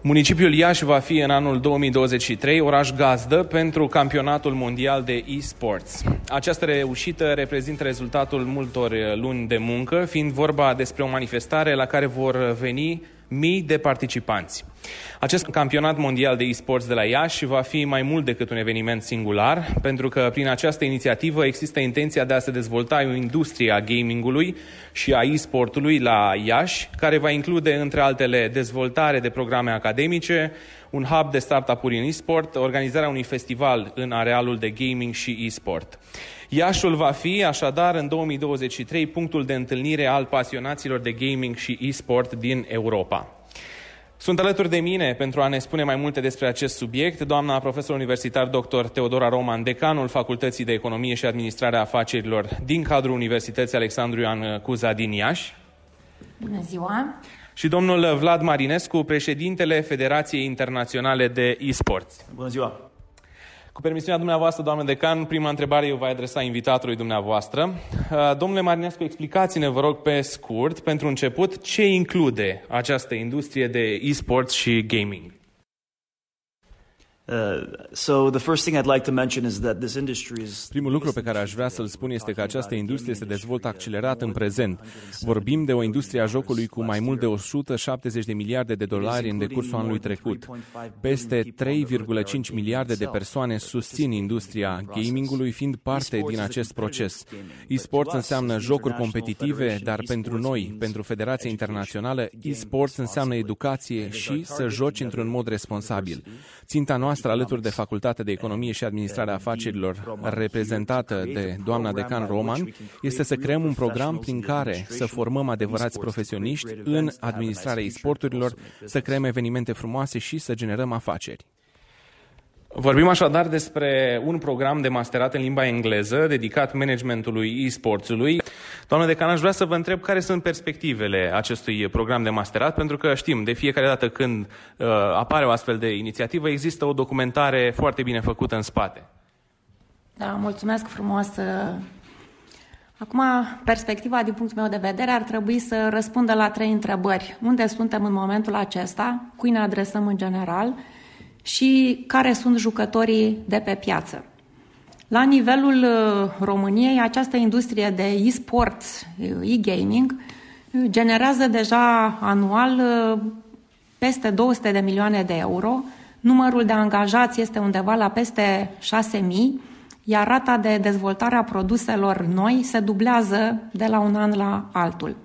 Municipiul Iași va fi în anul 2023 oraș gazdă pentru campionatul mondial de e-sports. Această reușită reprezintă rezultatul multor luni de muncă, fiind vorba despre o manifestare la care vor veni mii de participanți. Acest campionat mondial de e-sports de la Iași va fi mai mult decât un eveniment singular, pentru că prin această inițiativă există intenția de a se dezvolta o industrie a gamingului și a e-sportului la Iași, care va include, între altele, dezvoltare de programe academice, un hub de startup-uri în e-sport, organizarea unui festival în arealul de gaming și e-sport. Iașul va fi, așadar, în 2023, punctul de întâlnire al pasionaților de gaming și e-sport din Europa. Sunt alături de mine pentru a ne spune mai multe despre acest subiect doamna profesor universitar dr. Teodora Roman, decanul Facultății de Economie și Administrare a Afacerilor din cadrul Universității Alexandru Ioan Cuza din Iași. Bună ziua! Și domnul Vlad Marinescu, președintele Federației Internaționale de e-sports. Bună ziua! Cu permisiunea dumneavoastră, doamnă decan, prima întrebare eu voi adresa invitatului dumneavoastră. Domnule Marinescu, explicați-ne, vă rog, pe scurt, pentru început, ce include această industrie de e-sports și gaming? Primul lucru pe care aș vrea să-l spun este că această industrie se dezvoltă accelerat în prezent. Vorbim de o industrie a jocului cu mai mult de 170 de miliarde de dolari în decursul anului trecut. Peste 3,5 miliarde de persoane susțin industria gamingului, fiind parte din acest proces. E-sports înseamnă jocuri competitive, dar pentru noi, pentru Federația Internațională, e-sports înseamnă educație și să joci într-un mod responsabil. Ținta noastră, alături de Facultatea de Economie și Administrare a Afacerilor, reprezentată de doamna decan Roman, este să creăm un program prin care să formăm adevărați profesioniști în administrarea e-sporturilor, să creăm evenimente frumoase și să generăm afaceri. Vorbim așadar despre un program de masterat în limba engleză dedicat managementului e-sportsului. Doamnă decan, aș vrea să vă întreb care sunt perspectivele acestui program de masterat, pentru că știm, de fiecare dată când apare o astfel de inițiativă, există o documentare foarte bine făcută în spate. Da, mulțumesc frumos. Acum, perspectiva din punctul meu de vedere ar trebui să răspundă la 3 întrebări. Unde suntem în momentul acesta? Cui ne adresăm în general? Și care sunt jucătorii de pe piață. La nivelul României, această industrie de e-sports, e-gaming, generează deja anual peste 200 de milioane de euro, numărul de angajați este undeva la peste 6.000, iar rata de dezvoltare a produselor noi se dublează de la un an la altul.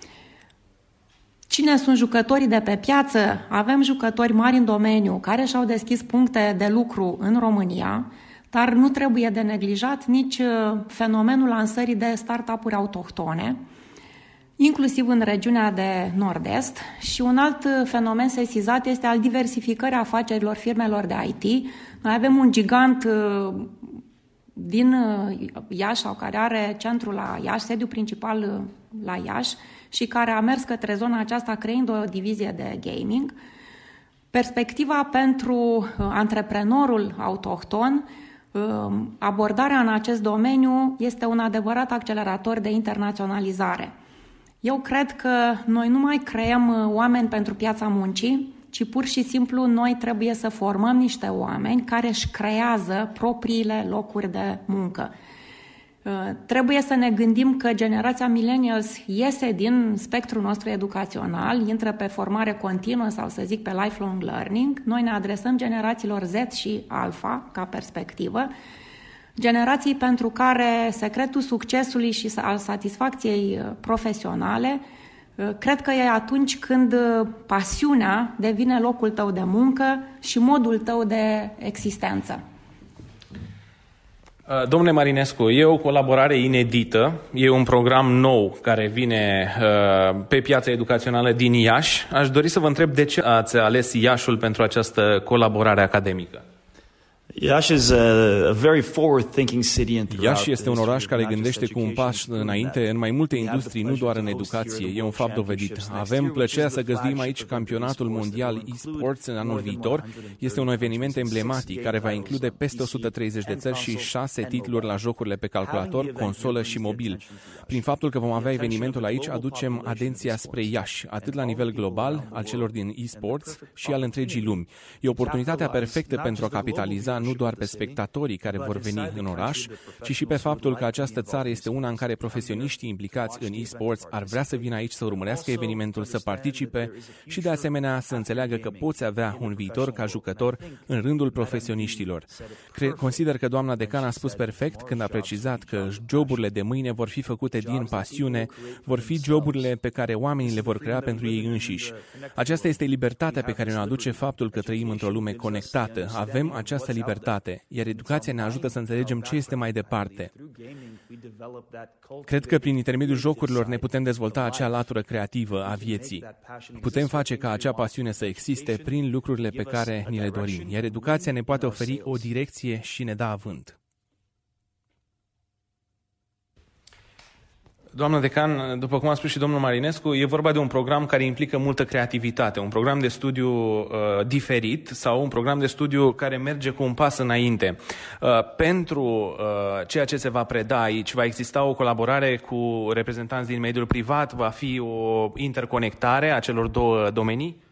Cine sunt jucătorii de pe piață? Avem jucători mari în domeniu care și-au deschis puncte de lucru în România, dar nu trebuie de neglijat nici fenomenul lansării de startup-uri autohtone, inclusiv în regiunea de nord-est. Și un alt fenomen sesizat este al diversificării afacerilor firmelor de IT. Noi avem un gigant din Iași, sau care are centrul la Iași, sediul principal la Iași, și care a mers către zona aceasta creând o divizie de gaming. Perspectiva pentru antreprenorul autohton, abordarea în acest domeniu este un adevărat accelerator de internaționalizare. Eu cred că noi nu mai creăm oameni pentru piața muncii, ci pur și simplu noi trebuie să formăm niște oameni care își creează propriile locuri de muncă. Trebuie să ne gândim că generația millennials iese din spectrul nostru educațional, intră pe formare continuă sau să zic pe lifelong learning. Noi ne adresăm generațiilor Z și Alpha ca perspectivă, generații pentru care secretul succesului și al satisfacției profesionale cred că e atunci când pasiunea devine locul tău de muncă și modul tău de existență. Domnule Marinescu, e o colaborare inedită, e un program nou care vine pe piața educațională din Iași. Aș dori să vă întreb de ce ați ales Iașul pentru această colaborare academică. Iași este un oraș care gândește cu un pas înainte în mai multe industrii, nu doar în educație. E un fapt dovedit. Avem plăcerea să găzduim aici campionatul mondial e-sports în anul viitor. Este un eveniment emblematic care va include peste 130 de țări și 6 titluri la jocurile pe calculator, consolă și mobil. Prin faptul că vom avea evenimentul aici, aducem atenția spre Iași, atât la nivel global, al celor din e-sports și al întregii lumi. E oportunitatea perfectă pentru a capitaliza nu doar pe spectatorii care vor veni în oraș, ci și pe faptul că această țară este una în care profesioniștii implicați în e-sports ar vrea să vină aici să urmărească evenimentul, să participe și de asemenea să înțeleagă că poți avea un viitor ca jucător în rândul profesioniștilor. Consider că doamna decan a spus perfect când a precizat că joburile de mâine vor fi făcute din pasiune, vor fi joburile pe care oamenii le vor crea pentru ei înșiși. Aceasta este libertatea pe care ne aduce faptul că trăim într-o lume conectată. Avem această libertate, iar educația ne ajută să înțelegem ce este mai departe. Cred că prin intermediul jocurilor ne putem dezvolta acea latură creativă a vieții. Putem face ca acea pasiune să existe prin lucrurile pe care ni le dorim, iar educația ne poate oferi o direcție și ne da avânt. Doamnă decan, după cum a spus și domnul Marinescu, e vorba de un program care implică multă creativitate, un program de studiu diferit sau un program de studiu care merge cu un pas înainte. Pentru ceea ce se va preda aici, va exista o colaborare cu reprezentanți din mediul privat, va fi o interconectare a celor două domenii?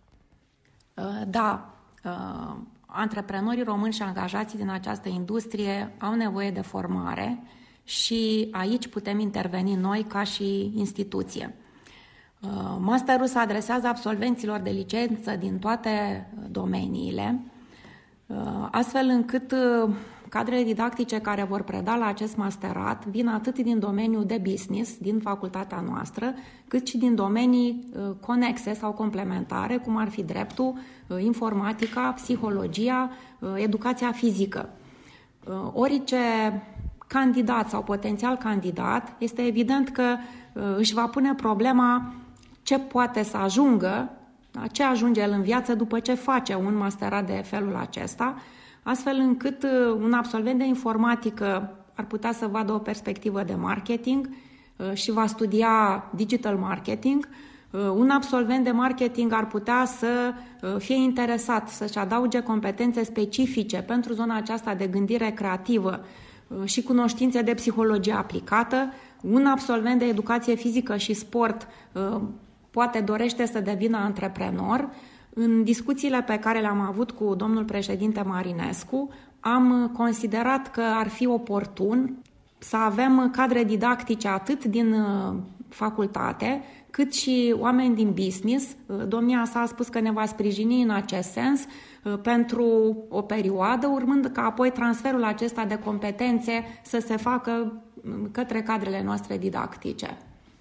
Da. Antreprenorii români și angajații din această industrie au nevoie de formare și aici putem interveni noi ca și instituție. Masterul se adresează absolvenților de licență din toate domeniile, astfel încât cadrele didactice care vor preda la acest masterat vin atât din domeniul de business, din facultatea noastră, cât și din domenii conexe sau complementare, cum ar fi dreptul, informatica, psihologia, educația fizică. Orice candidat sau potențial candidat, este evident că își va pune problema ce poate să ajungă, ce ajunge el în viață după ce face un masterat de felul acesta, astfel încât un absolvent de informatică ar putea să vadă o perspectivă de marketing și va studia digital marketing. Un absolvent de marketing ar putea să fie interesat să-și adauge competențe specifice pentru zona aceasta de gândire creativă și cunoștințe de psihologie aplicată. Un absolvent de educație fizică și sport poate dorește să devină antreprenor. În discuțiile pe care le-am avut cu domnul președinte Marinescu, am considerat că ar fi oportun să avem cadre didactice atât din facultate, cât și oameni din business. Domnia sa a spus că ne va sprijini în acest sens pentru o perioadă, urmând ca apoi transferul acesta de competențe să se facă către cadrele noastre didactice.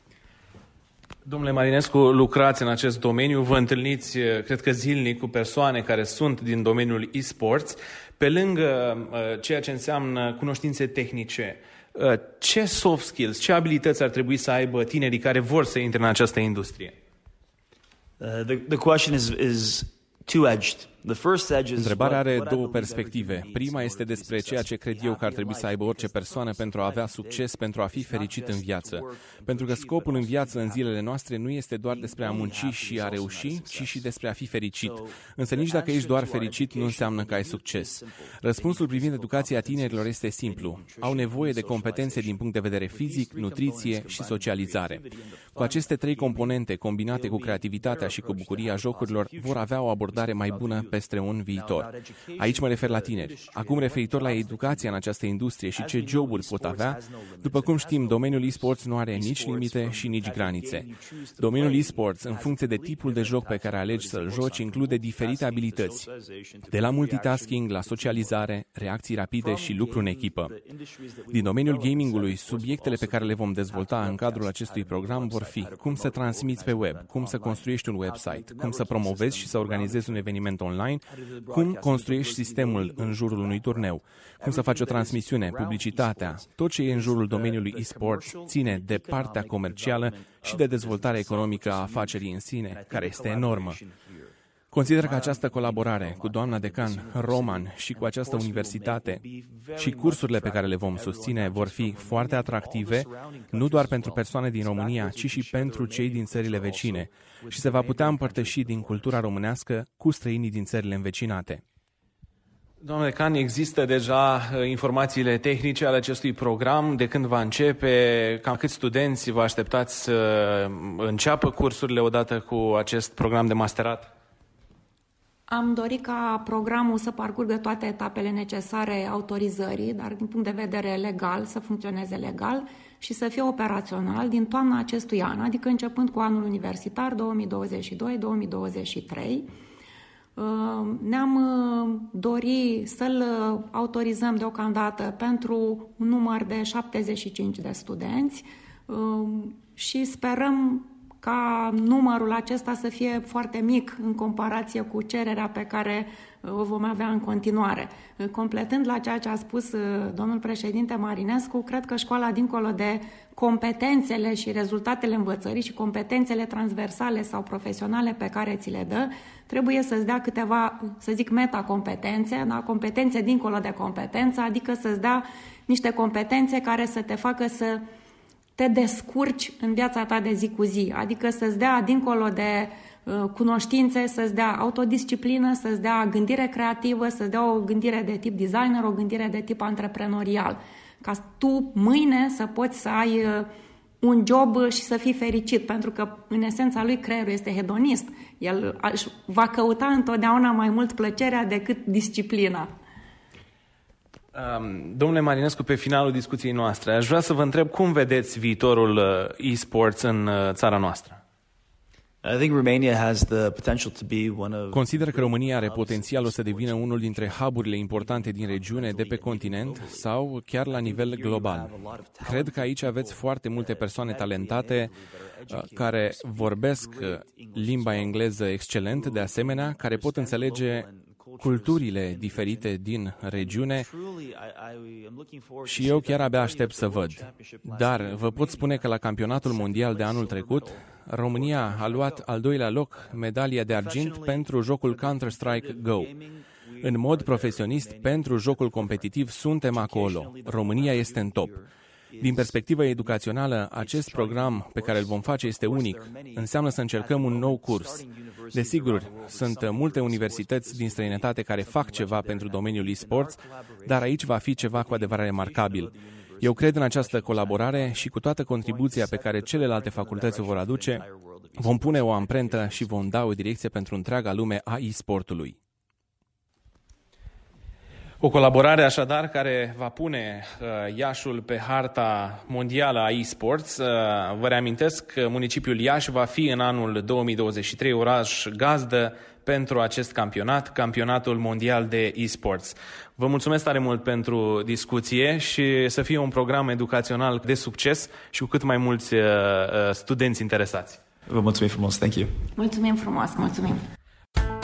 Domnule Marinescu, lucrați în acest domeniu, vă întâlniți, cred că zilnic, cu persoane care sunt din domeniul e-sports. Pe lângă ceea ce înseamnă cunoștințe tehnice, ce soft skills, ce abilități ar trebui să aibă tinerii care vor să intre în această industrie? The question is two-edged. Întrebarea are două perspective. Prima este despre ceea ce cred eu că ar trebui să aibă orice persoană pentru a avea succes, pentru a fi fericit în viață. Pentru că scopul în viață în zilele noastre nu este doar despre a munci și a reuși, ci și despre a fi fericit. Însă nici dacă ești doar fericit nu înseamnă că ai succes. Răspunsul privind educația tinerilor este simplu. Au nevoie de competențe din punct de vedere fizic, nutriție și socializare. Cu aceste trei componente, combinate cu creativitatea și cu bucuria jocurilor, vor avea o abordare mai bună peste un viitor. Aici mă refer la tineri. Acum, referitor la educația în această industrie și ce joburi pot avea, după cum știm, domeniul e-sports nu are nici limite și nici granițe. Domeniul e-sports, în funcție de tipul de joc pe care alegi să-l joci, include diferite abilități, de la multitasking la socializare, reacții rapide și lucru în echipă. Din domeniul gamingului, subiectele pe care le vom dezvolta în cadrul acestui program vor fi cum să transmiți pe web, cum să construiești un website, cum să promovezi și să organizezi un eveniment online, cum construiești sistemul în jurul unui turneu, cum să faci o transmisiune, publicitatea. Tot ce e în jurul domeniului e-sports ține de partea comercială și de dezvoltarea economică a afacerii în sine, care este enormă. Consider că această colaborare cu doamna decan Roman și cu această universitate și cursurile pe care le vom susține vor fi foarte atractive, nu doar pentru persoane din România, ci și pentru cei din țările vecine și se va putea împărtăși din cultura românească cu străinii din țările învecinate. Doamne decan, există deja informațiile tehnice ale acestui program, de când va începe, cam câți studenți vă așteptați să înceapă cursurile odată cu acest program de masterat? Am dorit ca programul să parcurgă toate etapele necesare autorizării, dar din punct de vedere legal, să funcționeze legal și să fie operațional din toamna acestui an, adică începând cu anul universitar 2022-2023. Ne-am dorit să-l autorizăm deocamdată pentru un număr de 75 de studenți și sperăm ca numărul acesta să fie foarte mic în comparație cu cererea pe care o vom avea în continuare. Completând la ceea ce a spus domnul președinte Marinescu, cred că școala, dincolo de competențele și rezultatele învățării și competențele transversale sau profesionale pe care ți le dă, trebuie să-ți dea câteva, să zic, metacompetențe, da? Competențe dincolo de competență, adică să-ți dea niște competențe care să te facă să te descurci în viața ta de zi cu zi, adică să-ți dea, dincolo de cunoștințe, să-ți dea autodisciplină, să-ți dea gândire creativă, să-ți dea o gândire de tip designer, o gândire de tip antreprenorial, ca tu mâine să poți să ai un job și să fii fericit, pentru că în esența lui creierul este hedonist. El va căuta întotdeauna mai mult plăcerea decât disciplina. Domnule Marinescu, pe finalul discuției noastre, aș vrea să vă întreb cum vedeți viitorul e-sports în țara noastră? Consider că România are potențialul să devină unul dintre hub-urile importante din regiune, de pe continent sau chiar la nivel global. Cred că aici aveți foarte multe persoane talentate care vorbesc limba engleză excelent, de asemenea, care pot înțelege culturile diferite din regiune și eu chiar abia aștept să văd. Dar vă pot spune că la campionatul mondial de anul trecut, România a luat al doilea loc, medalia de argint pentru jocul Counter-Strike Go. În mod profesionist, pentru jocul competitiv, suntem acolo. România este în top. Din perspectivă educațională, acest program pe care îl vom face este unic. Înseamnă să încercăm un nou curs. Desigur, sunt multe universități din străinătate care fac ceva pentru domeniul e-sports, dar aici va fi ceva cu adevărat remarcabil. Eu cred în această colaborare și cu toată contribuția pe care celelalte facultăți o vor aduce, vom pune o amprentă și vom da o direcție pentru întreaga lume a e-sportului. O colaborare așadar care va pune Iașul pe harta mondială a e-sports. Vă reamintesc că municipiul Iași va fi în anul 2023 oraș gazdă pentru acest campionat, Campionatul Mondial de e-sports. Vă mulțumesc tare mult pentru discuție și să fie un program educațional de succes și cu cât mai mulți studenți interesați. Vă mulțumim frumos, thank you. Mulțumim frumos, mulțumim.